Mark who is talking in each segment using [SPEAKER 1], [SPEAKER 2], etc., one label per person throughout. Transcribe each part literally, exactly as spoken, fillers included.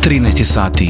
[SPEAKER 1] trinaest sati.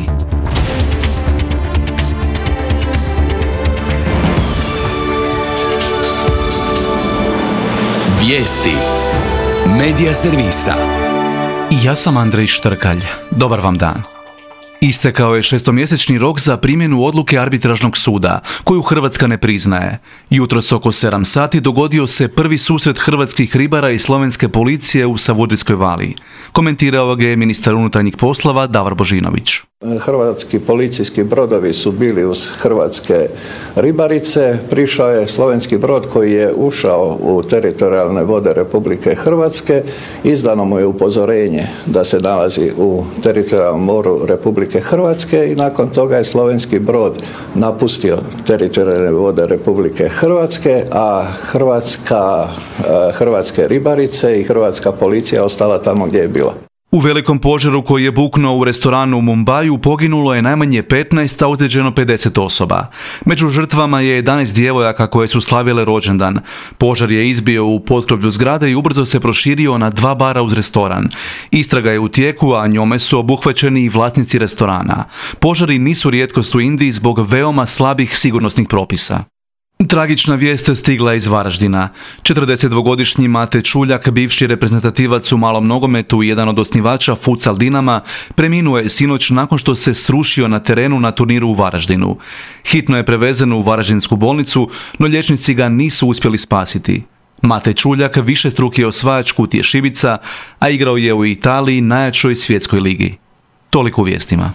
[SPEAKER 2] Vijesti Medija servisa.
[SPEAKER 1] Ja sam Andrej Štrkalj. Dobar vam dan. Istekao je šestomjesečni rok za primjenu odluke arbitražnog suda, koju Hrvatska ne priznaje. Jutros oko sedam sati dogodio se prvi susret hrvatskih ribara i slovenske policije u Savudrijskoj vali. Komentirao ga je ministar unutarnjih poslova Davor Božinović.
[SPEAKER 3] Hrvatski policijski brodovi su bili uz hrvatske ribarice. Prišao je slovenski brod koji je ušao u teritorijalne vode Republike Hrvatske. Izdano mu je upozorenje da se nalazi u teritorijalnom moru Republike Hrvatske i nakon toga je slovenski brod napustio teritorijalne vode Republike Hrvatske, a hrvatska, hrvatske ribarice i hrvatska policija ostala tamo gdje je bila.
[SPEAKER 1] U velikom požaru koji je buknuo u restoranu u Mumbaju poginulo je najmanje petnaest, a ozlijeđeno pedeset osoba. Među žrtvama je jedanaest djevojaka koje su slavile rođendan. Požar je izbio u potkrovlju zgrade i ubrzo se proširio na dva bara uz restoran. Istraga je u tijeku, a njome su obuhvaćeni i vlasnici restorana. Požari nisu rijetkost u Indiji zbog veoma slabih sigurnosnih propisa. Tragična vijest stigla iz Varaždina. četrdesetdvogodišnji Mate Čuljak, bivši reprezentativac u malom nogometu i jedan od osnivača Futsal Dinama, preminuo je sinoć nakon što se srušio na terenu na turniru u Varaždinu. Hitno je prevezen u Varaždinsku bolnicu, no liječnici ga nisu uspjeli spasiti. Mate Čuljak višestruki je osvajač Kutije šibica, a igrao je u Italiji, najjačoj svjetskoj ligi. Toliko u vijestima.